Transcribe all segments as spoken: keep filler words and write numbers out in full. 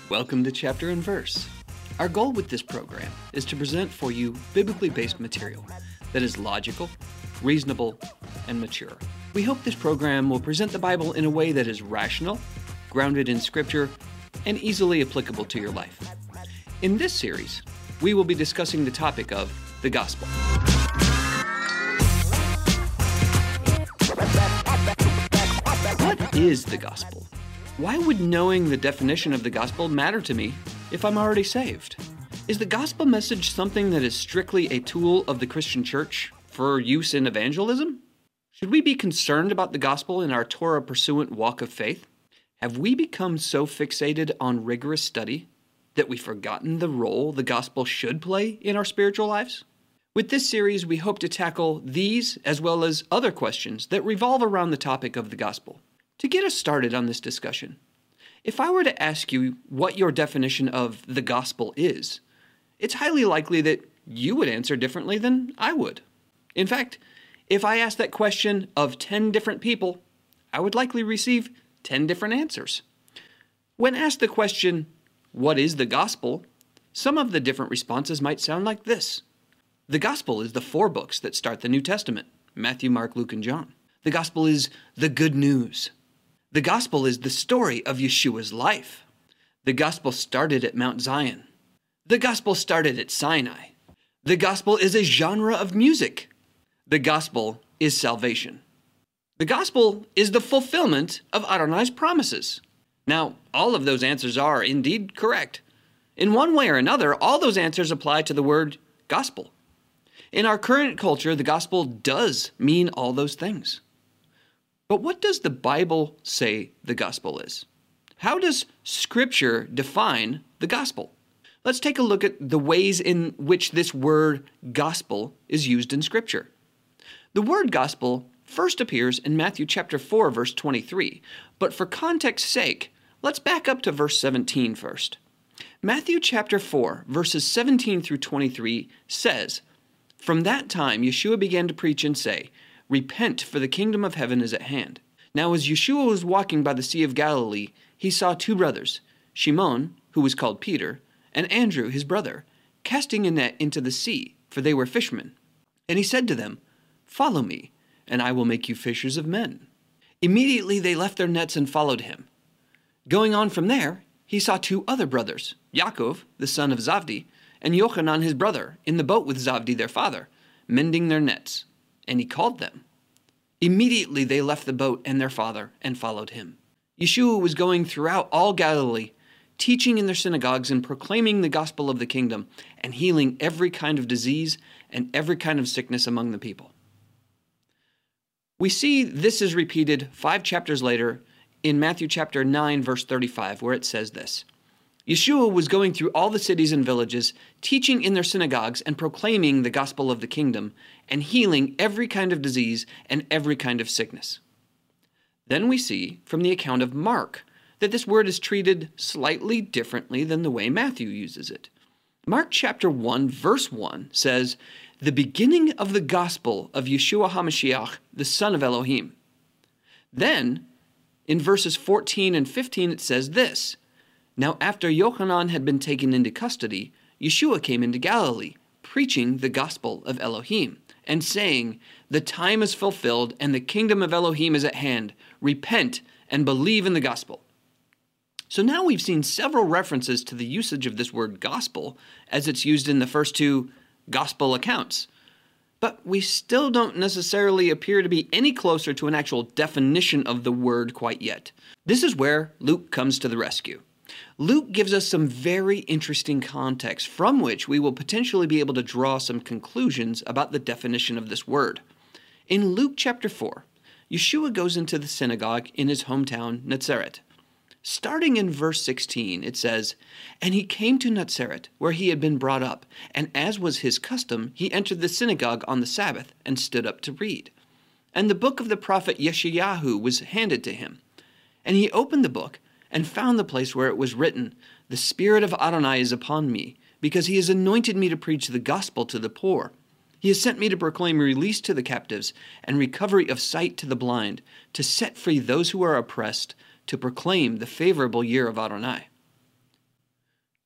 Welcome to Chapter and Verse. Our goal with this program is to present for you biblically based material that is logical, reasonable, and mature. We hope this program will present the Bible in a way that is rational, grounded in Scripture, and easily applicable to your life. In this series, we will be discussing the topic of the gospel. What is the gospel? Why would knowing the definition of the gospel matter to me if I'm already saved? Is the gospel message something that is strictly a tool of the Christian church for use in evangelism? Should we be concerned about the gospel in our Torah-pursuant walk of faith? Have we become so fixated on rigorous study that we've forgotten the role the gospel should play in our spiritual lives? With this series, we hope to tackle these as well as other questions that revolve around the topic of the gospel. To get us started on this discussion, if I were to ask you what your definition of the gospel is, it's highly likely that you would answer differently than I would. In fact, if I asked that question of ten different people, I would likely receive ten different answers. When asked the question, what is the gospel? Some of the different responses might sound like this. The gospel is the four books that start the New Testament: Matthew, Mark, Luke, and John. The gospel is the good news. The gospel is the story of Yeshua's life. The gospel started at Mount Zion. The gospel started at Sinai. The gospel is a genre of music. The gospel is salvation. The gospel is the fulfillment of Adonai's promises. Now, all of those answers are indeed correct. In one way or another, all those answers apply to the word gospel. In our current culture, the gospel does mean all those things. But what does the Bible say the gospel is? How does Scripture define the gospel? Let's take a look at the ways in which this word gospel is used in Scripture. The word gospel first appears in Matthew chapter four, verse twenty-three, but for context's sake, let's back up to verse seventeen first. Matthew chapter four, verses seventeen through twenty-three says, "From that time Yeshua began to preach and say, 'Repent, for the kingdom of heaven is at hand.' Now as Yeshua was walking by the Sea of Galilee, he saw two brothers, Shimon, who was called Peter, and Andrew, his brother, casting a net into the sea, for they were fishermen. And he said to them, 'Follow me, and I will make you fishers of men.' Immediately they left their nets and followed him. Going on from there, he saw two other brothers, Yaakov, the son of Zavdi, and Yochanan, his brother, in the boat with Zavdi, their father, mending their nets. And he called them. Immediately they left the boat and their father and followed him." Yeshua was going throughout all Galilee, teaching in their synagogues and proclaiming the gospel of the kingdom and healing every kind of disease and every kind of sickness among the people. We see this is repeated five chapters later in Matthew chapter nine, verse thirty-five, where it says this: Yeshua was going through all the cities and villages, teaching in their synagogues and proclaiming the gospel of the kingdom and healing every kind of disease and every kind of sickness. Then we see from the account of Mark that this word is treated slightly differently than the way Matthew uses it. Mark chapter one, verse one says, "The beginning of the gospel of Yeshua HaMashiach, the son of Elohim." Then, in verses fourteen and fifteen, it says this: "Now after Yochanan had been taken into custody, Yeshua came into Galilee, preaching the gospel of Elohim, and saying, 'The time is fulfilled, and the kingdom of Elohim is at hand. Repent and believe in the gospel.'" So now we've seen several references to the usage of this word gospel as it's used in the first two gospel accounts. But we still don't necessarily appear to be any closer to an actual definition of the word quite yet. This is where Luke comes to the rescue. Luke gives us some very interesting context from which we will potentially be able to draw some conclusions about the definition of this word. In Luke chapter four, Yeshua goes into the synagogue in his hometown, Nazareth. Starting in verse sixteen, it says, "And he came to Nazareth, where he had been brought up, and as was his custom, he entered the synagogue on the Sabbath and stood up to read. And the book of the prophet Yeshayahu was handed to him. And he opened the book and found the place where it was written, 'The Spirit of Adonai is upon me, because he has anointed me to preach the gospel to the poor. He has sent me to proclaim release to the captives and recovery of sight to the blind, to set free those who are oppressed, to proclaim the favorable year of Adonai.'"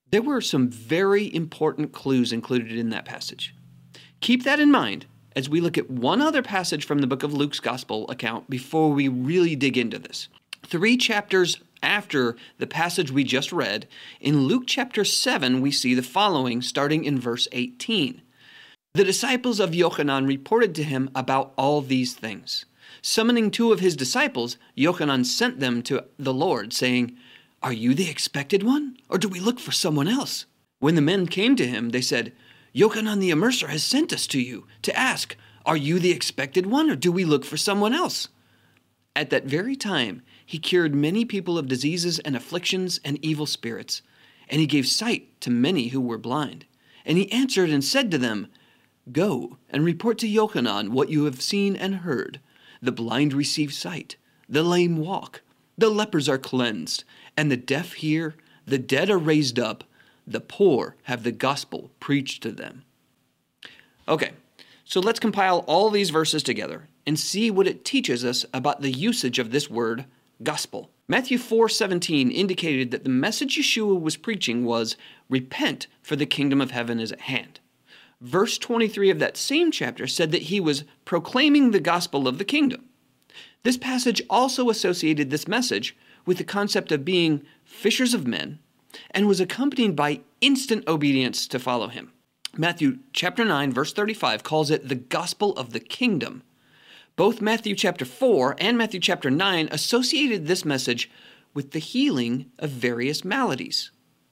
There were some very important clues included in that passage. Keep that in mind as we look at one other passage from the book of Luke's Gospel account before we really dig into this. Three chapters after the passage we just read, in Luke chapter seven, we see the following, starting in verse eighteen. The disciples of Yochanan reported to him about all these things. Summoning two of his disciples, Yochanan sent them to the Lord, saying, "Are you the expected one, or do we look for someone else?" When the men came to him, they said, "Yochanan the immerser has sent us to you to ask, are you the expected one, or do we look for someone else?" At that very time, he cured many people of diseases and afflictions and evil spirits, and he gave sight to many who were blind. And he answered and said to them, "Go and report to Yochanan what you have seen and heard. The blind receive sight, the lame walk, the lepers are cleansed, and the deaf hear, the dead are raised up, the poor have the gospel preached to them." Okay, so let's compile all these verses together and see what it teaches us about the usage of this word, gospel. Matthew four seventeen indicated that the message Yeshua was preaching was, "Repent, for the kingdom of heaven is at hand." Verse twenty-three of that same chapter said that he was proclaiming the gospel of the kingdom. This passage also associated this message with the concept of being fishers of men and was accompanied by instant obedience to follow him. Matthew chapter nine, verse thirty-five calls it the gospel of the kingdom. Both Matthew chapter four and Matthew chapter nine associated this message with the healing of various maladies.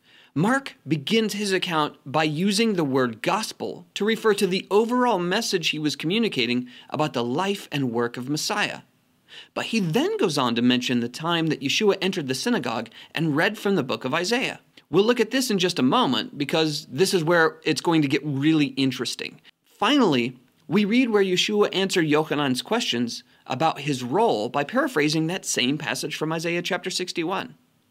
Mark begins his account by using the word gospel to refer to the overall message he was communicating about the life and work of Messiah. But he then goes on to mention the time that Yeshua entered the synagogue and read from the book of Isaiah. We'll look at this in just a moment because this is where it's going to get really interesting. Finally, we read where Yeshua answered Yochanan's questions about his role by paraphrasing that same passage from Isaiah chapter sixty-one.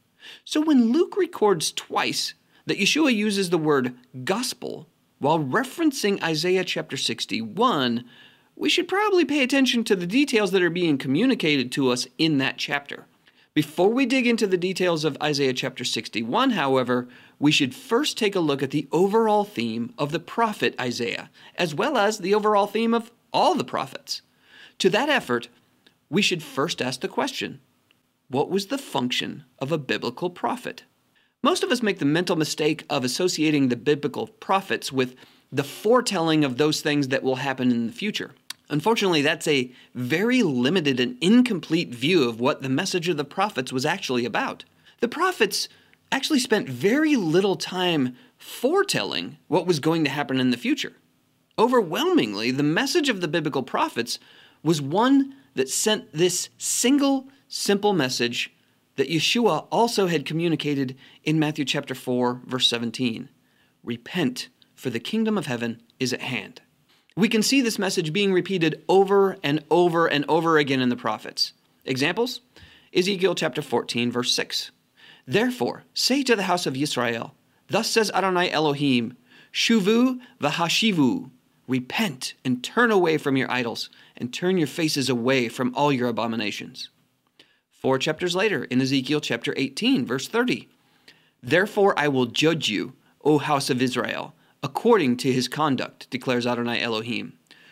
So when Luke records twice that Yeshua uses the word gospel while referencing Isaiah chapter sixty-one, we should probably pay attention to the details that are being communicated to us in that chapter. Before we dig into the details of Isaiah chapter sixty-one, however, we should first take a look at the overall theme of the prophet Isaiah, as well as the overall theme of all the prophets. To that effort, we should first ask the question, what was the function of a biblical prophet? Most of us make the mental mistake of associating the biblical prophets with the foretelling of those things that will happen in the future. Unfortunately, that's a very limited and incomplete view of what the message of the prophets was actually about. The prophets actually spent very little time foretelling what was going to happen in the future. Overwhelmingly, the message of the biblical prophets was one that sent this single, simple message that Yeshua also had communicated in Matthew chapter four, verse seventeen. Repent, for the kingdom of heaven is at hand. We can see this message being repeated over and over and over again in the prophets. Examples? Ezekiel chapter fourteen, verse six. Therefore, say to the house of Israel, thus says Adonai Elohim, Shuvu v'hashivu, repent and turn away from your idols, and turn your faces away from all your abominations. Four chapters later, in Ezekiel chapter eighteen, verse thirty, therefore I will judge you, O house of Israel, according to his conduct, declares Adonai Elohim.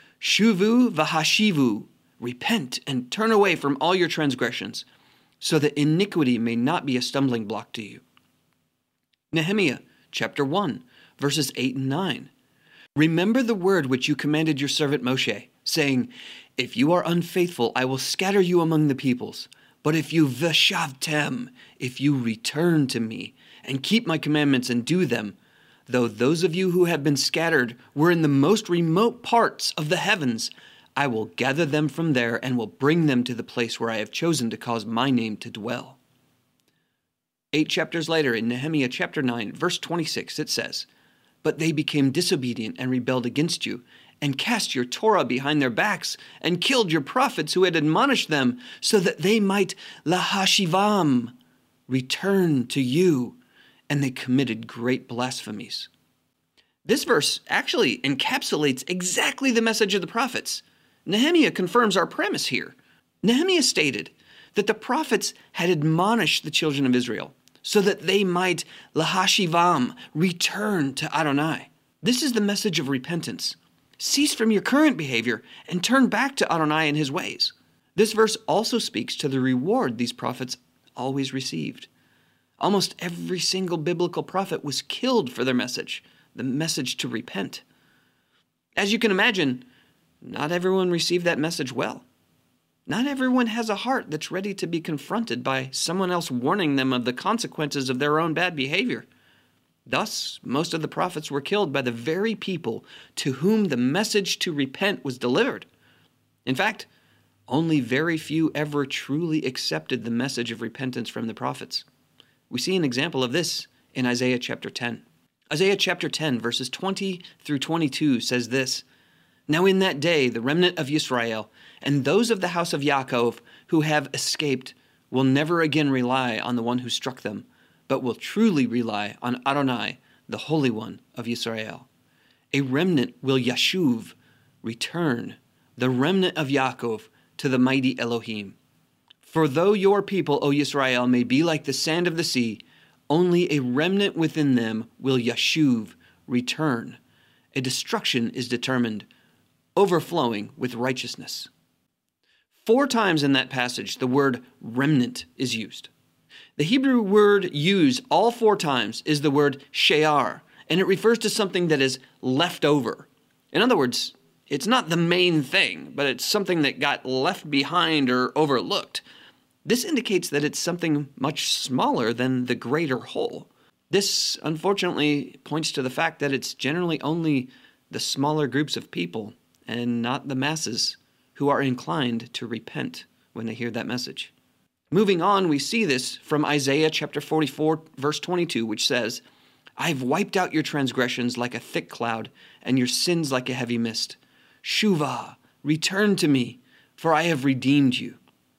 Shuvu v'hashivu, repent and turn away from all your transgressions, so that iniquity may not be a stumbling block to you. Nehemiah chapter one, verses eight and nine. Remember the word which you commanded your servant Moshe, saying, if you are unfaithful, I will scatter you among the peoples. But if you v'shavtem, if you return to me, and keep my commandments and do them, though those of you who have been scattered were in the most remote parts of the heavens, I will gather them from there and will bring them to the place where I have chosen to cause my name to dwell. Eight chapters later, in Nehemiah chapter nine, verse twenty-six, it says, but they became disobedient and rebelled against you, and cast your Torah behind their backs, and killed your prophets who had admonished them, so that they might lahashivam, return to you, and they committed great blasphemies. This verse actually encapsulates exactly the message of the prophets. Nehemiah confirms our premise here. Nehemiah stated that the prophets had admonished the children of Israel, so that they might lahashivam, return to Adonai. This is the message of repentance. Cease from your current behavior and turn back to Adonai and his ways. This verse also speaks to the reward these prophets always received. Almost every single biblical prophet was killed for their message, the message to repent. As you can imagine, not everyone received that message well. Not everyone has a heart that's ready to be confronted by someone else warning them of the consequences of their own bad behavior. Thus, most of the prophets were killed by the very people to whom the message to repent was delivered. In fact, only very few ever truly accepted the message of repentance from the prophets. We see an example of this in Isaiah chapter ten. Isaiah chapter ten, verses twenty through twenty-two says this, "Now in that day the remnant of Yisrael and those of the house of Yaakov who have escaped will never again rely on the one who struck them, but will truly rely on Adonai, the Holy One of Yisrael. A remnant will yashuv, return, the remnant of Yaakov, to the mighty Elohim. For though your people, O Yisrael, may be like the sand of the sea, only a remnant within them will yashuv, return. A destruction is determined, overflowing with righteousness." Four times in that passage, the word remnant is used. The Hebrew word used all four times is the word she'ar, and it refers to something that is left over. In other words, it's not the main thing, but it's something that got left behind or overlooked. This indicates that it's something much smaller than the greater whole. This, unfortunately, points to the fact that it's generally only the smaller groups of people and not the masses who are inclined to repent when they hear that message. Moving on, we see this from Isaiah chapter forty-four, verse twenty-two, which says, "I've wiped out your transgressions like a thick cloud, and your sins like a heavy mist. Shuvah, return to me, for I have redeemed you."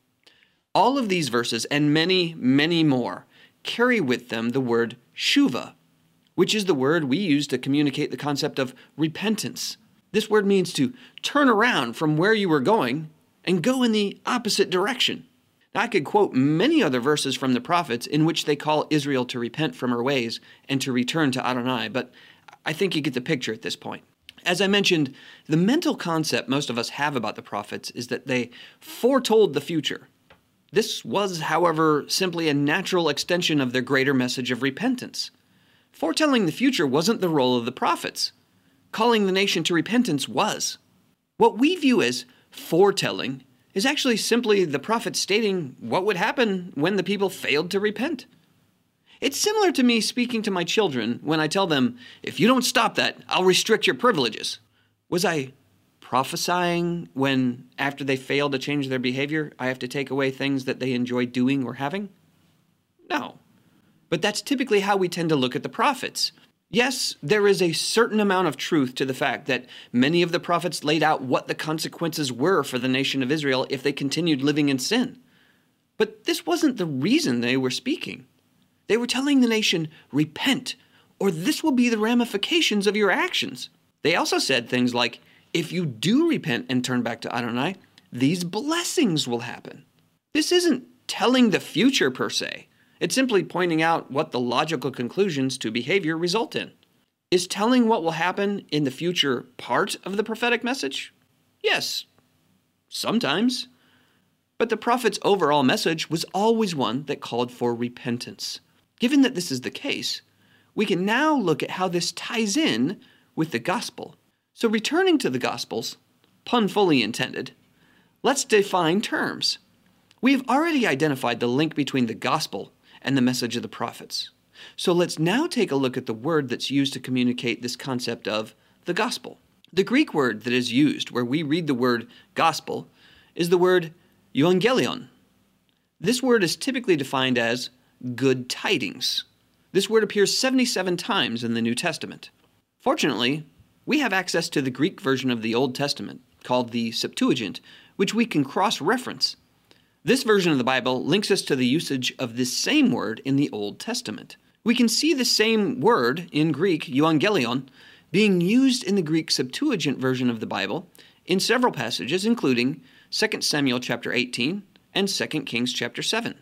All of these verses, and many, many more, carry with them the word shuvah, which is the word we use to communicate the concept of repentance. This word means to turn around from where you were going and go in the opposite direction. Now, I could quote many other verses from the prophets in which they call Israel to repent from her ways and to return to Adonai, but I think you get the picture at this point. As I mentioned, the mental concept most of us have about the prophets is that they foretold the future. This was, however, simply a natural extension of their greater message of repentance. Foretelling the future wasn't the role of the prophets. Calling the nation to repentance was. What we view as foretelling is actually simply the prophet stating what would happen when the people failed to repent. It's similar to me speaking to my children when I tell them, if you don't stop that, I'll restrict your privileges. Was I prophesying when, after they fail to change their behavior, I have to take away things that they enjoy doing or having? No. But that's typically how we tend to look at the prophets. Yes, there is a certain amount of truth to the fact that many of the prophets laid out what the consequences were for the nation of Israel if they continued living in sin. But this wasn't the reason they were speaking. They were telling the nation, repent, or this will be the ramifications of your actions. They also said things like, if you do repent and turn back to Adonai, these blessings will happen. This isn't telling the future per se. It's simply pointing out what the logical conclusions to behavior result in. Is telling what will happen in the future part of the prophetic message? Yes, sometimes. But the prophet's overall message was always one that called for repentance. Given that this is the case, we can now look at how this ties in with the gospel. So returning to the Gospels, pun fully intended, let's define terms. We have already identified the link between the gospel and the message of the prophets. So let's now take a look at the word that's used to communicate this concept of the gospel. The Greek word that is used where we read the word gospel is the word euangelion. This word is typically defined as good tidings. This word appears seventy-seven times in the New Testament. Fortunately, we have access to the Greek version of the Old Testament, called the Septuagint, which we can cross-reference. This version of the Bible links us to the usage of this same word in the Old Testament. We can see the same word in Greek, euangelion, being used in the Greek Septuagint version of the Bible in several passages, including Second Samuel chapter eighteen and Second Kings chapter seven.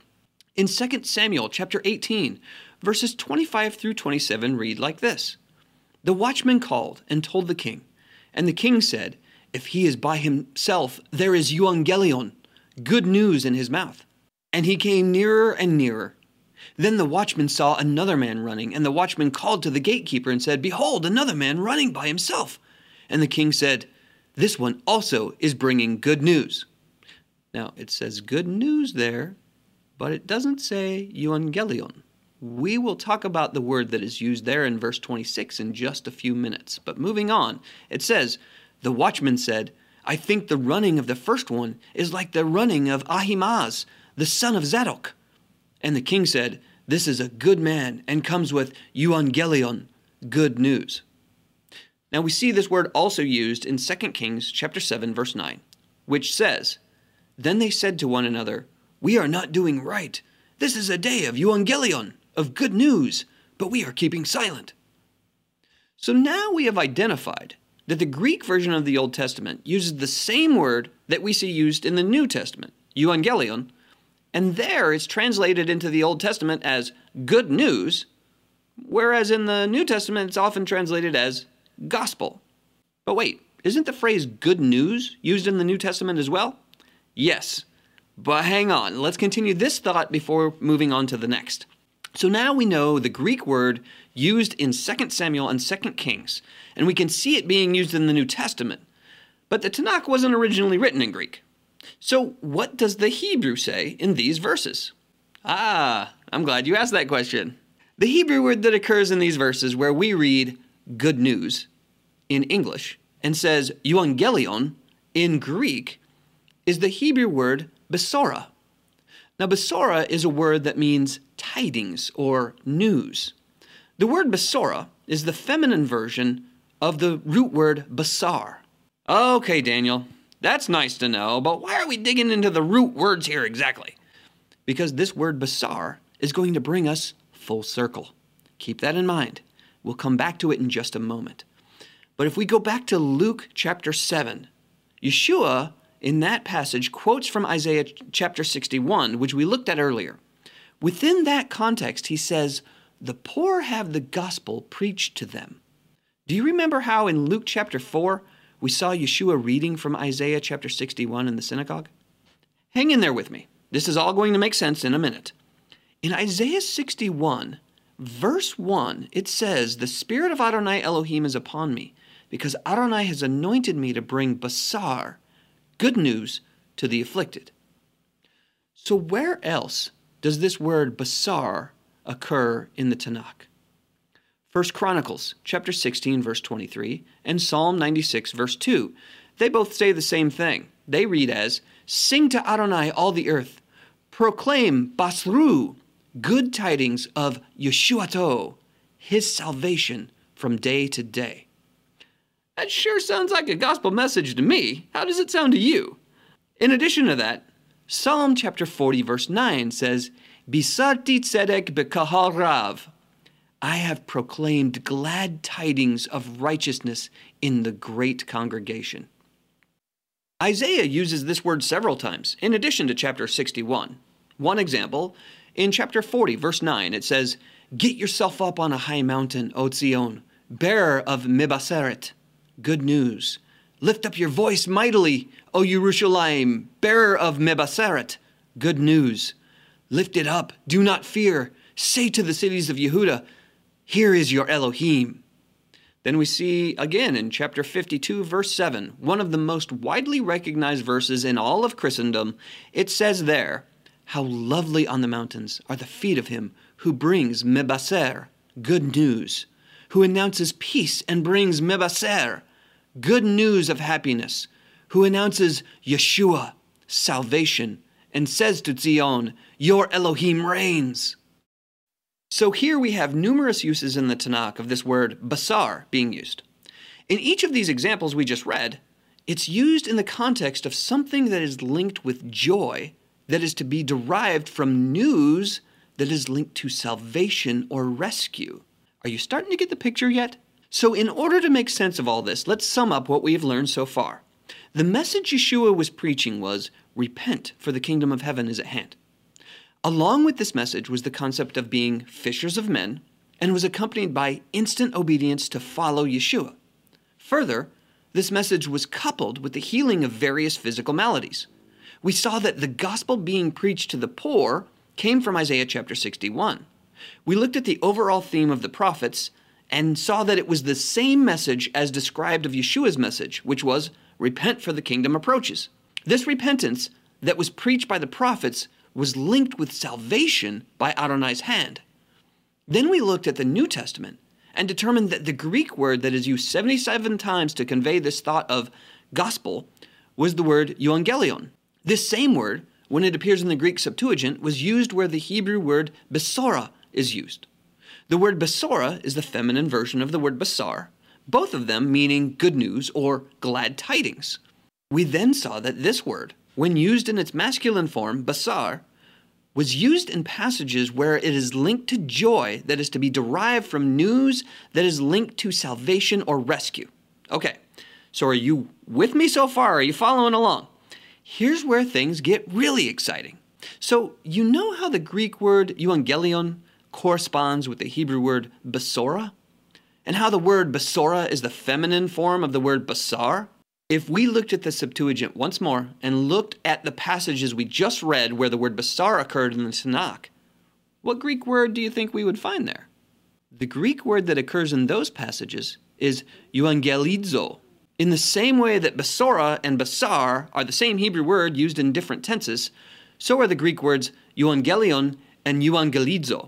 In Second Samuel chapter eighteen, verses twenty-five through twenty-seven read like this. The watchman called and told the king, and the king said, if he is by himself, there is euangelion, good news in his mouth. And he came nearer and nearer. Then the watchman saw another man running, and the watchman called to the gatekeeper and said, behold, another man running by himself. And the king said, this one also is bringing good news. Now, it says good news there, but it doesn't say euangelion. We will talk about the word that is used there in verse twenty-six in just a few minutes. But moving on, it says, the watchman said, I think the running of the first one is like the running of Ahimaaz, the son of Zadok. And the king said, this is a good man and comes with euangelion, good news. Now we see this word also used in Second Kings chapter seven, verse nine, which says, then they said to one another, we are not doing right. This is a day of euangelion, of good news, but we are keeping silent. So now we have identified that the Greek version of the Old Testament uses the same word that we see used in the New Testament, euangelion, and there it's translated into the Old Testament as good news, whereas in the New Testament it's often translated as gospel. But wait, isn't the phrase good news used in the New Testament as well? Yes, but hang on, let's continue this thought before moving on to the next. So now we know the Greek word used in Second Samuel and Second Kings, and we can see it being used in the New Testament. But the Tanakh wasn't originally written in Greek. So what does the Hebrew say in these verses? Ah, I'm glad you asked that question. The Hebrew word that occurs in these verses where we read good news in English and says euangelion in Greek is the Hebrew word besora. Now, besora is a word that means tidings or news. The word besora is the feminine version of the root word basar. Okay, Daniel, that's nice to know, but why are we digging into the root words here exactly? Because this word basar is going to bring us full circle. Keep that in mind. We'll come back to it in just a moment. But if we go back to Luke chapter seven, Yeshua in that passage quotes from Isaiah chapter sixty-one, which we looked at earlier. Within that context, he says, the poor have the gospel preached to them. Do you remember how in Luke chapter four, we saw Yeshua reading from Isaiah chapter sixty-one in the synagogue? Hang in there with me. This is all going to make sense in a minute. In Isaiah sixty-one, verse one, it says, the Spirit of Adonai Elohim is upon me, because Adonai has anointed me to bring basar, good news, to the afflicted. So where else does this word basar occur in the Tanakh? First Chronicles chapter sixteen, verse twenty-three, and Psalm ninety-six, verse two. They both say the same thing. They read as, sing to Adonai all the earth, proclaim basru, good tidings of Yeshuato, his salvation from day to day. That sure sounds like a gospel message to me. How does it sound to you? In addition to that, Psalm chapter forty, verse nine says, Bisarti tzedek bekahal rav. I have proclaimed glad tidings of righteousness in the great congregation. Isaiah uses this word several times, in addition to chapter sixty-one. One example, in chapter forty, verse nine, it says, get yourself up on a high mountain, O Zion, bearer of Mebaseret. Good news. Lift up your voice mightily, O Yerushalayim, bearer of Mebaseret. Good news. Lift it up. Do not fear. Say to the cities of Yehuda, here is your Elohim. Then we see again in chapter fifty-two, verse seven, one of the most widely recognized verses in all of Christendom. It says there, how lovely on the mountains are the feet of him who brings Mebaser, good news, who announces peace and brings Mebaser, good news of happiness, who announces Yeshua, salvation, and says to Zion, your Elohim reigns. So here we have numerous uses in the Tanakh of this word basar being used. In each of these examples we just read, it's used in the context of something that is linked with joy, that is to be derived from news that is linked to salvation or rescue. Are you starting to get the picture yet? So in order to make sense of all this, let's sum up what we have learned so far. The message Yeshua was preaching was, repent, for the kingdom of heaven is at hand. Along with this message was the concept of being fishers of men, and was accompanied by instant obedience to follow Yeshua. Further, this message was coupled with the healing of various physical maladies. We saw that the gospel being preached to the poor came from Isaiah chapter sixty-one. We looked at the overall theme of the prophets and saw that it was the same message as described of Yeshua's message, which was, repent for the kingdom approaches. This repentance that was preached by the prophets was linked with salvation by Adonai's hand. Then we looked at the New Testament and determined that the Greek word that is used seventy-seven times to convey this thought of gospel was the word euangelion. This same word, when it appears in the Greek Septuagint, was used where the Hebrew word besora is used. The word besora is the feminine version of the word basar, both of them meaning good news or glad tidings. We then saw that this word, when used in its masculine form, basar, was used in passages where it is linked to joy that is to be derived from news that is linked to salvation or rescue. Okay, so are you with me so far? Are you following along? Here's where things get really exciting. So you know how the Greek word euangelion corresponds with the Hebrew word besora? And how the word besora is the feminine form of the word basar? If we looked at the Septuagint once more and looked at the passages we just read where the word basar occurred in the Tanakh, what Greek word do you think we would find there? The Greek word that occurs in those passages is euangelizo. In the same way that basora and basar are the same Hebrew word used in different tenses, so are the Greek words euangelion and euangelizo.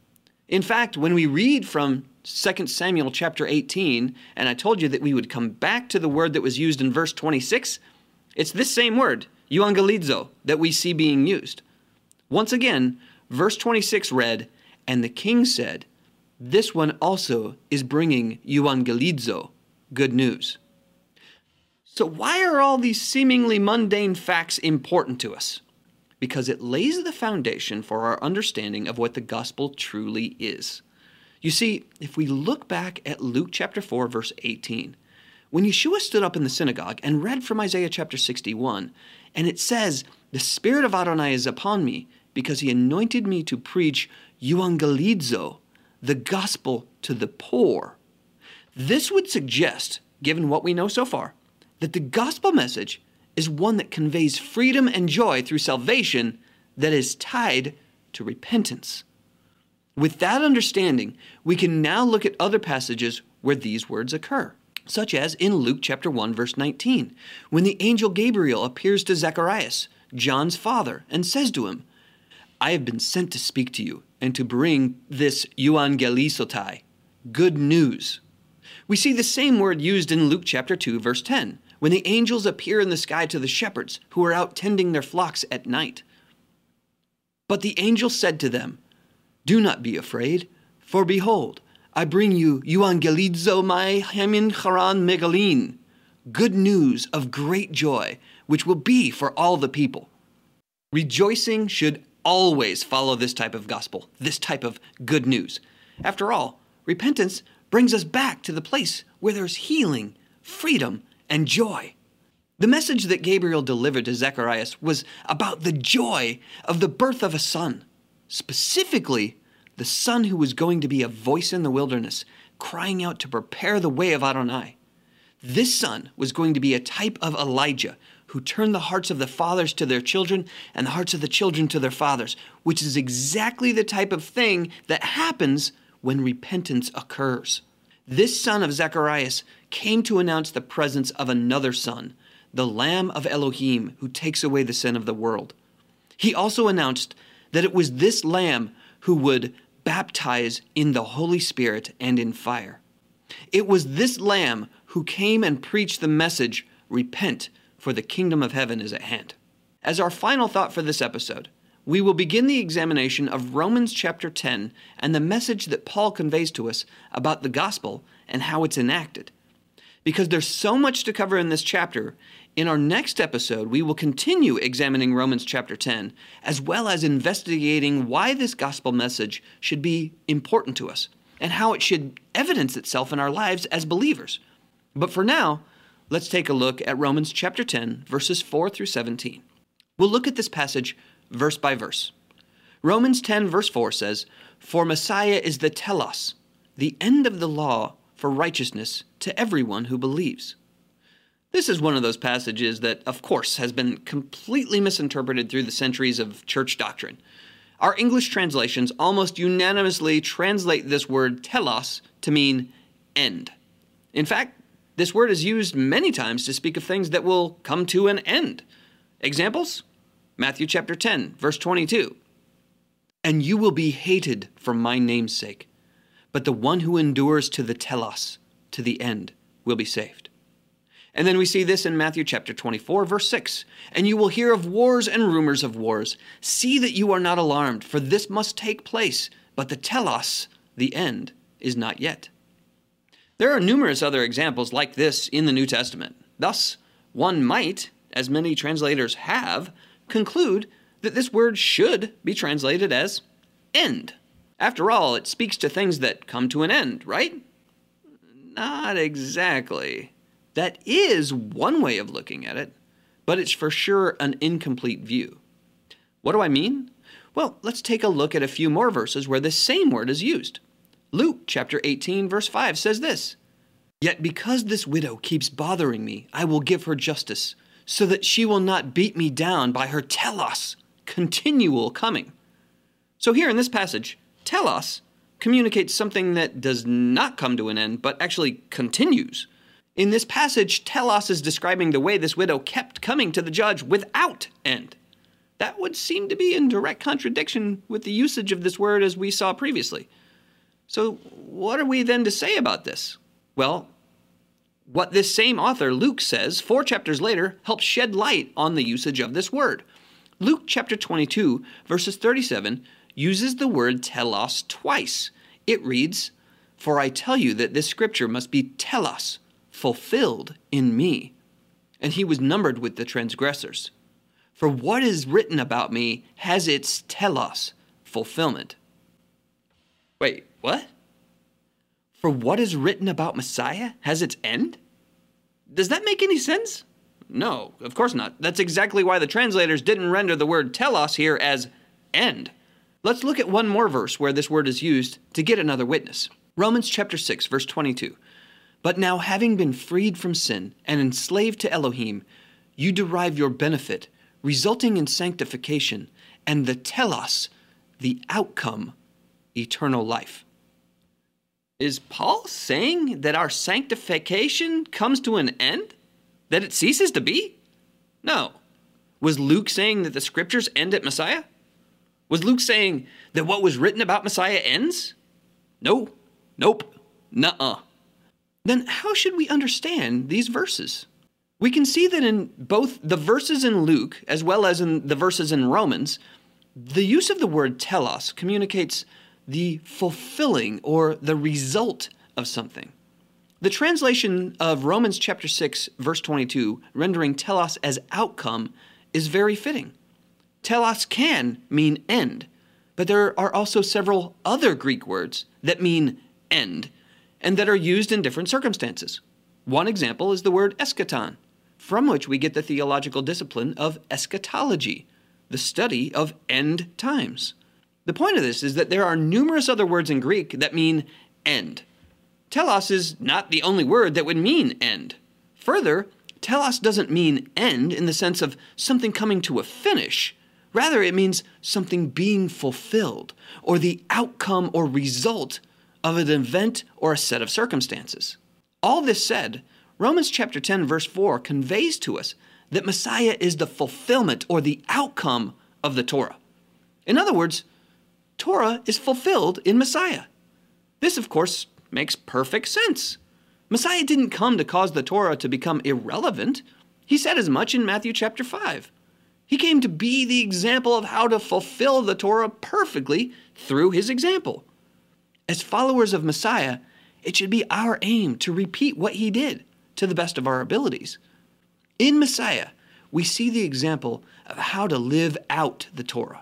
In fact, when we read from Second Samuel chapter eighteen, and I told you that we would come back to the word that was used in verse twenty-six, it's this same word, euangelizo, that we see being used. Once again, verse twenty-six read, and the king said, this one also is bringing euangelizo, good news. So why are all these seemingly mundane facts important to us? Because it lays the foundation for our understanding of what the gospel truly is. You see, if we look back at Luke chapter four, verse eighteen, when Yeshua stood up in the synagogue and read from Isaiah chapter sixty-one, and it says, the Spirit of Adonai is upon me, because he anointed me to preach euangelizo, the gospel to the poor. This would suggest, given what we know so far, that the gospel message is one that conveys freedom and joy through salvation that is tied to repentance. With that understanding, we can now look at other passages where these words occur, such as in Luke chapter one, verse nineteen, when the angel Gabriel appears to Zacharias, John's father, and says to him, I have been sent to speak to you and to bring this euangelisotai, good news. We see the same word used in Luke chapter two, verse ten, when the angels appear in the sky to the shepherds who are out tending their flocks at night. But the angel said to them, do not be afraid, for behold, I bring you euangelizo my hemin charan megalin, good news of great joy, which will be for all the people. Rejoicing should always follow this type of gospel, this type of good news. After all, repentance brings us back to the place where there's healing, freedom, and joy. The message that Gabriel delivered to Zacharias was about the joy of the birth of a son. Specifically, the son who was going to be a voice in the wilderness, crying out to prepare the way of Adonai. This son was going to be a type of Elijah, who turned the hearts of the fathers to their children and the hearts of the children to their fathers, which is exactly the type of thing that happens when repentance occurs. This son of Zacharias came to announce the presence of another son, the Lamb of Elohim, who takes away the sin of the world. He also announced that it was this Lamb who would baptize in the Holy Spirit and in fire. It was this Lamb who came and preached the message, repent, for the kingdom of heaven is at hand. As our final thought for this episode, we will begin the examination of Romans chapter ten and the message that Paul conveys to us about the gospel and how it's enacted. Because there's so much to cover in this chapter, in our next episode, we will continue examining Romans chapter ten, as well as investigating why this gospel message should be important to us and how it should evidence itself in our lives as believers. But for now, let's take a look at Romans chapter ten, verses four through seventeen. We'll look at this passage verse by verse. Romans ten verse four says, "For Messiah is the telos, the end of the law for righteousness to everyone who believes." This is one of those passages that, of course, has been completely misinterpreted through the centuries of church doctrine. Our English translations almost unanimously translate this word telos to mean end. In fact, this word is used many times to speak of things that will come to an end. Examples? Matthew chapter ten, verse twenty-two. "And you will be hated for my name's sake, but the one who endures to the telos, to the end, will be saved." And then we see this in Matthew chapter twenty-four, verse six. "And you will hear of wars and rumors of wars. See that you are not alarmed, for this must take place, but the telos, the end, is not yet." There are numerous other examples like this in the New Testament. Thus, one might, as many translators have, conclude that this word should be translated as end. After all, it speaks to things that come to an end, right? Not exactly. That is one way of looking at it, but it's for sure an incomplete view. What do I mean? Well, let's take a look at a few more verses where this same word is used. Luke chapter eighteen verse five says this, "Yet because this widow keeps bothering me, I will give her justice, so that she will not beat me down by her telos, continual coming." So here in this passage, telos communicates something that does not come to an end, but actually continues. In this passage, telos is describing the way this widow kept coming to the judge without end. That would seem to be in direct contradiction with the usage of this word as we saw previously. So what are we then to say about this? Well, what this same author, Luke, says four chapters later helps shed light on the usage of this word. Luke chapter twenty-two, verses thirty-seven, uses the word telos twice. It reads, "For I tell you that this scripture must be telos, fulfilled in me." And he was numbered with the transgressors. For what is written about me has its telos, fulfillment. Wait, what? For what is written about Messiah has its end? Does that make any sense? No, of course not. That's exactly why the translators didn't render the word telos here as end. Let's look at one more verse where this word is used to get another witness. Romans chapter six, verse twenty-two. "But now having been freed from sin and enslaved to Elohim, you derive your benefit, resulting in sanctification, and the telos, the outcome, eternal life." Is Paul saying that our sanctification comes to an end? That it ceases to be? No. Was Luke saying that the scriptures end at Messiah? Was Luke saying that what was written about Messiah ends? No. Nope. Nuh-uh. Then how should we understand these verses? We can see that in both the verses in Luke as well as in the verses in Romans, the use of the word telos communicates the fulfilling or the result of something. The translation of Romans chapter six, verse twenty-two, rendering telos as outcome, is very fitting. Telos can mean end, but there are also several other Greek words that mean end and that are used in different circumstances. One example is the word eschaton, from which we get the theological discipline of eschatology, the study of end times. The point of this is that there are numerous other words in Greek that mean end. Telos is not the only word that would mean end. Further, telos doesn't mean end in the sense of something coming to a finish. Rather, it means something being fulfilled, or the outcome or result of an event or a set of circumstances. All this said, Romans chapter ten, verse four conveys to us that Messiah is the fulfillment or the outcome of the Torah. In other words, Torah is fulfilled in Messiah. This, of course, makes perfect sense. Messiah didn't come to cause the Torah to become irrelevant. He said as much in Matthew chapter five. He came to be the example of how to fulfill the Torah perfectly through his example. As followers of Messiah, it should be our aim to repeat what he did to the best of our abilities. In Messiah, we see the example of how to live out the Torah.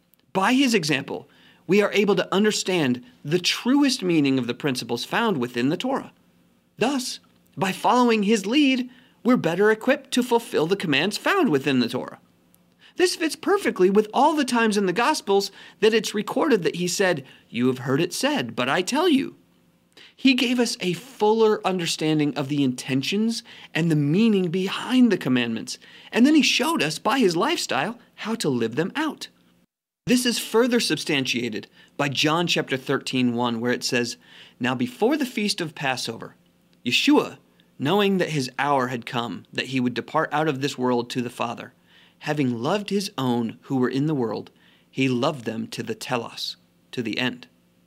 By his example, we are able to understand the truest meaning of the principles found within the Torah. Thus, by following his lead, we're better equipped to fulfill the commands found within the Torah. This fits perfectly with all the times in the Gospels that it's recorded that he said, "You have heard it said, but I tell you." He gave us a fuller understanding of the intentions and the meaning behind the commandments, and then he showed us by his lifestyle how to live them out. This is further substantiated by John chapter thirteen, one, where it says, "Now before the feast of Passover, Yeshua, knowing that his hour had come, that he would depart out of this world to the Father, having loved his own who were in the world, he loved them to the telos," to the end.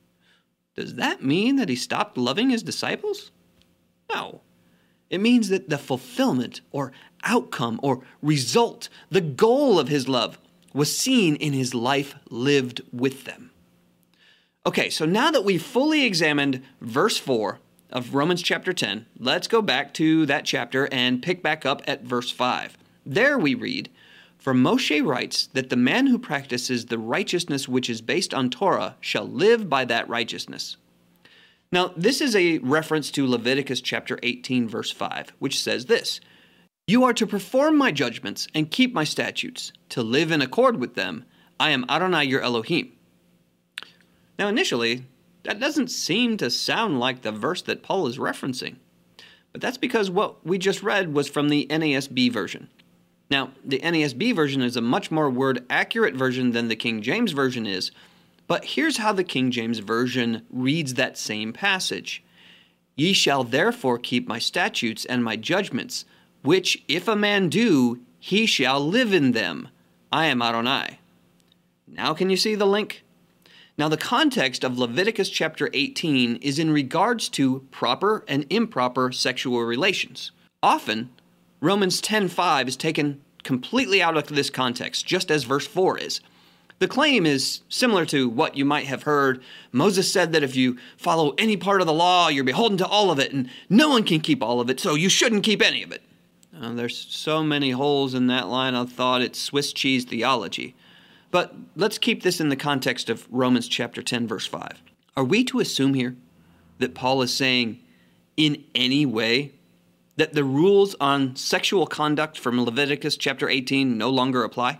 Does that mean that he stopped loving his disciples? No. It means that the fulfillment or outcome or result, the goal of his love, was seen in his life lived with them. Okay, so now that we've fully examined verse four of Romans chapter ten, let's go back to that chapter and pick back up at verse five. There we read, "For Moshe writes that the man who practices the righteousness which is based on Torah shall live by that righteousness." Now, this is a reference to Leviticus chapter eighteen, verse five, which says this, "You are to perform my judgments and keep my statutes, to live in accord with them. I am Adonai your Elohim." Now, initially, that doesn't seem to sound like the verse that Paul is referencing. But that's because what we just read was from the N A S B version. Now, the N A S B version is a much more word-accurate version than the King James Version is, but here's how the King James Version reads that same passage. "Ye shall therefore keep my statutes and my judgments, which if a man do, he shall live in them. I am Adonai." Now can you see the link? Now the context of Leviticus chapter eighteen is in regards to proper and improper sexual relations. Often, Romans ten five is taken completely out of this context, just as verse four is. The claim is similar to what you might have heard. Moses said that if you follow any part of the law, you're beholden to all of it, and no one can keep all of it, so you shouldn't keep any of it. Uh, there's so many holes in that line of thought, it's Swiss cheese theology. But let's keep this in the context of Romans chapter ten, verse five. Are we to assume here that Paul is saying in any way that the rules on sexual conduct from Leviticus chapter eighteen no longer apply?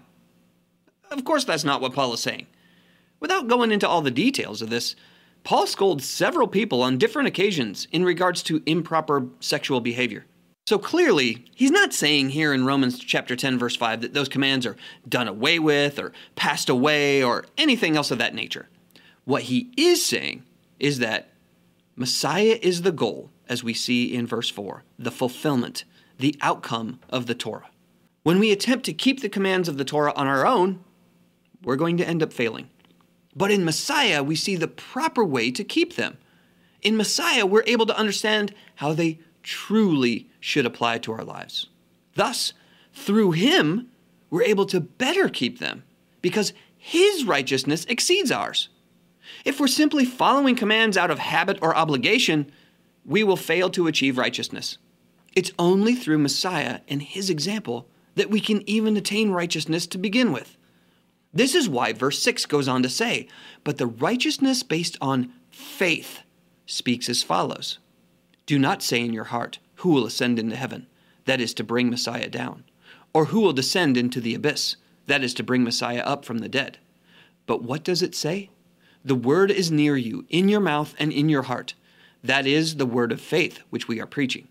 Of course that's not what Paul is saying. Without going into all the details of this, Paul scolds several people on different occasions in regards to improper sexual behavior. So clearly, he's not saying here in Romans chapter ten, verse five, that those commands are done away with or passed away or anything else of that nature. What he is saying is that Messiah is the goal, as we see in verse four, the fulfillment, the outcome of the Torah. When we attempt to keep the commands of the Torah on our own, we're going to end up failing. But in Messiah, we see the proper way to keep them. In Messiah, we're able to understand how they truly should apply to our lives. Thus, through him, we're able to better keep them because his righteousness exceeds ours. If we're simply following commands out of habit or obligation, we will fail to achieve righteousness. It's only through Messiah and his example that we can even attain righteousness to begin with. This is why verse six goes on to say, "But the righteousness based on faith speaks as follows. Do not say in your heart, who will ascend into heaven? That is to bring Messiah down. Or who will descend into the abyss? That is to bring Messiah up from the dead. But what does it say? The word is near you, in your mouth and in your heart. That is the word of faith, which we are preaching."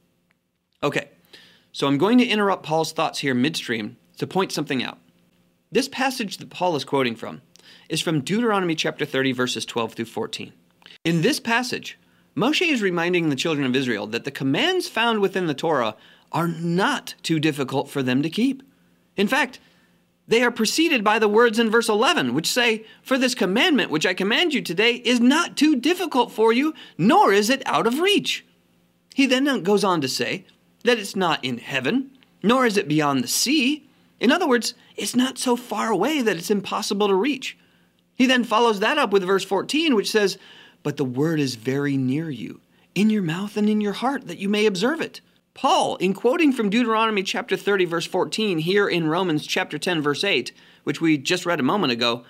Okay, so I'm going to interrupt Paul's thoughts here midstream to point something out. This passage that Paul is quoting from is from Deuteronomy chapter thirty, verses twelve through fourteen. In this passage, Moshe is reminding the children of Israel that the commands found within the Torah are not too difficult for them to keep. In fact, they are preceded by the words in verse eleven, which say, "For this commandment which I command you today is not too difficult for you, nor is it out of reach." He then goes on to say that it's not in heaven, nor is it beyond the sea. In other words, it's not so far away that it's impossible to reach. He then follows that up with verse fourteen, which says, "But the word is very near you, in your mouth and in your heart, that you may observe it." Paul, in quoting from Deuteronomy chapter thirty, verse fourteen, here in Romans chapter ten, verse eight, which we just read a moment ago,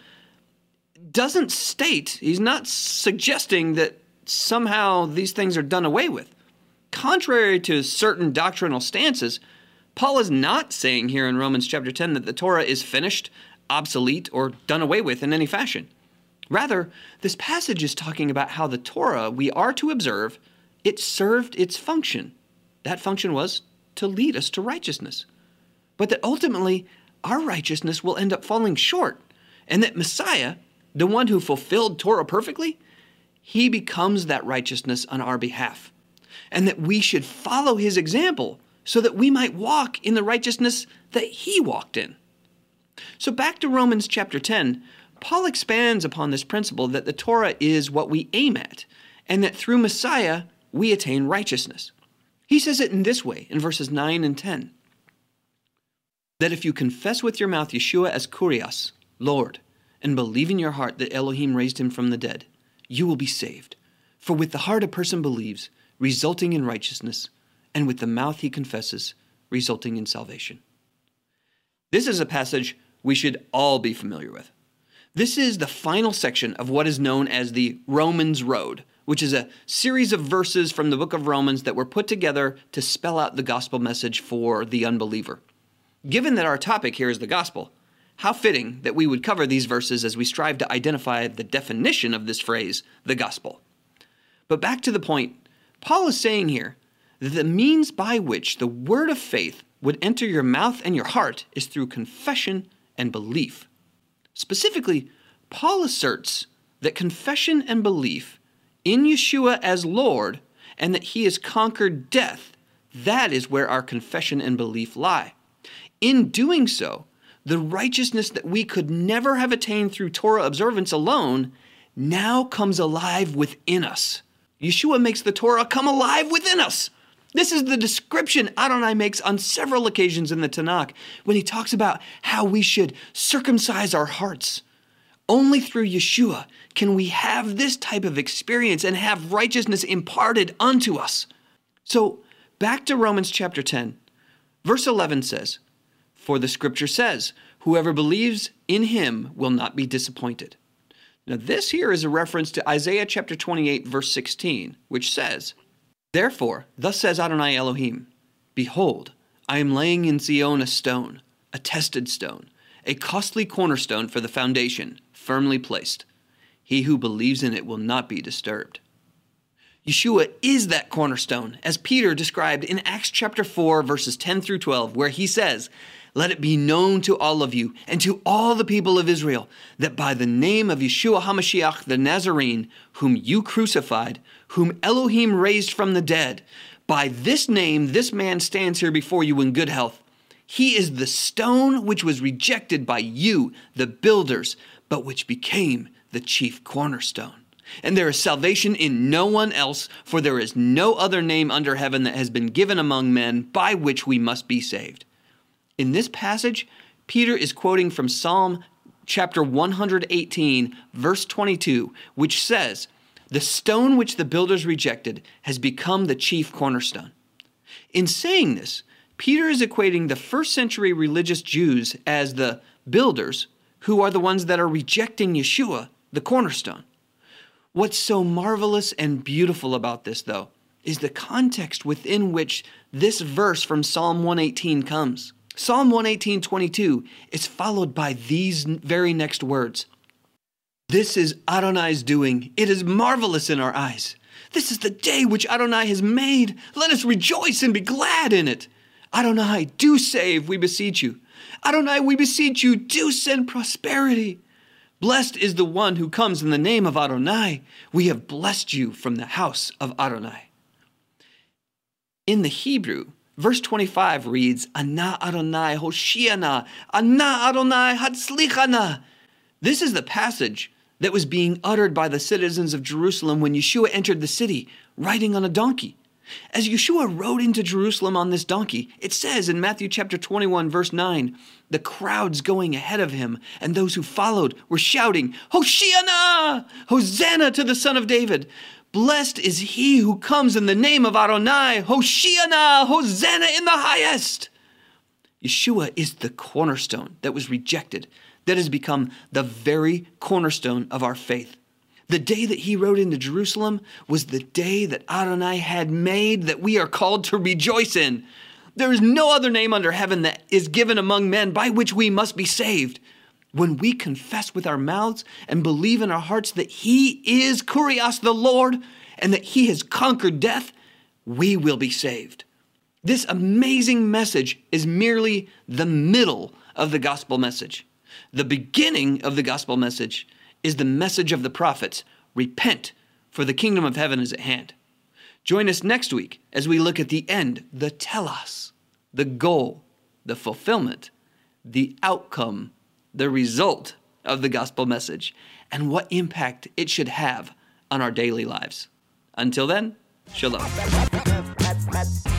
doesn't state, he's not suggesting that somehow these things are done away with. Contrary to certain doctrinal stances, Paul is not saying here in Romans chapter ten that the Torah is finished, obsolete, or done away with in any fashion. Rather, this passage is talking about how the Torah we are to observe, it served its function. That function was to lead us to righteousness. But that ultimately, our righteousness will end up falling short, and that Messiah, the one who fulfilled Torah perfectly, he becomes that righteousness on our behalf, and that we should follow his example so that we might walk in the righteousness that he walked in. So back to Romans chapter ten, Paul expands upon this principle that the Torah is what we aim at, and that through Messiah, we attain righteousness. He says it in this way in verses nine and ten, that if you confess with your mouth Yeshua as Kurios, Lord, and believe in your heart that Elohim raised him from the dead, you will be saved. For with the heart a person believes, resulting in righteousness, and with the mouth he confesses, resulting in salvation. This is a passage we should all be familiar with. This is the final section of what is known as the Romans Road, which is a series of verses from the book of Romans that were put together to spell out the gospel message for the unbeliever. Given that our topic here is the gospel, how fitting that we would cover these verses as we strive to identify the definition of this phrase, the gospel. But back to the point, Paul is saying here that the means by which the word of faith would enter your mouth and your heart is through confession and belief. Specifically, Paul asserts that confession and belief in Yeshua as Lord and that he has conquered death, that is where our confession and belief lie. In doing so, the righteousness that we could never have attained through Torah observance alone now comes alive within us. Yeshua makes the Torah come alive within us. This is the description Adonai makes on several occasions in the Tanakh when he talks about how we should circumcise our hearts. Only through Yeshua can we have this type of experience and have righteousness imparted unto us. So back to Romans chapter ten, verse eleven says, "For the scripture says, whoever believes in him will not be disappointed." Now this here is a reference to Isaiah chapter twenty-eight, verse sixteen, which says, "Therefore, thus says Adonai Elohim, behold, I am laying in Zion a stone, a tested stone, a costly cornerstone for the foundation, firmly placed. He who believes in it will not be disturbed." Yeshua is that cornerstone, as Peter described in Acts chapter four, verses ten through twelve, where he says, "Let it be known to all of you and to all the people of Israel that by the name of Yeshua HaMashiach the Nazarene, whom you crucified, whom Elohim raised from the dead, by this name this man stands here before you in good health. He is the stone which was rejected by you, the builders, but which became the chief cornerstone. And there is salvation in no one else, for there is no other name under heaven that has been given among men by which we must be saved." In this passage, Peter is quoting from Psalm chapter one hundred eighteen, verse twenty-two, which says, "The stone which the builders rejected has become the chief cornerstone." In saying this, Peter is equating the first century religious Jews as the builders, who are the ones that are rejecting Yeshua, the cornerstone. What's so marvelous and beautiful about this, though, is the context within which this verse from Psalm one eighteen comes. Psalm one eighteen, twenty-two is followed by these very next words. "This is Adonai's doing. It is marvelous in our eyes. This is the day which Adonai has made. Let us rejoice and be glad in it. Adonai, do save, we beseech you. Adonai, we beseech you, do send prosperity. Blessed is the one who comes in the name of Adonai. We have blessed you from the house of Adonai." In the Hebrew, verse twenty-five reads, "Ana Adonai Hoshiana, Ana Adonai Hatzlichana." This is the passage that was being uttered by the citizens of Jerusalem when Yeshua entered the city, riding on a donkey. As Yeshua rode into Jerusalem on this donkey, it says in Matthew chapter twenty-one, verse nine, the crowds going ahead of him and those who followed were shouting, "Hoshiana! Hosanna to the Son of David! Blessed is he who comes in the name of Adonai! Hoshiana! Hosanna in the highest!" Yeshua is the cornerstone that was rejected, that has become the very cornerstone of our faith. The day that he rode into Jerusalem was the day that Adonai had made that we are called to rejoice in. There is no other name under heaven that is given among men by which we must be saved. When we confess with our mouths and believe in our hearts that he is Kurios, the Lord, and that he has conquered death, we will be saved. This amazing message is merely the middle of the gospel message. The beginning of the gospel message is the message of the prophets. Repent, for the kingdom of heaven is at hand. Join us next week as we look at the end, the telos, the goal, the fulfillment, the outcome, the result of the gospel message, and what impact it should have on our daily lives. Until then, shalom.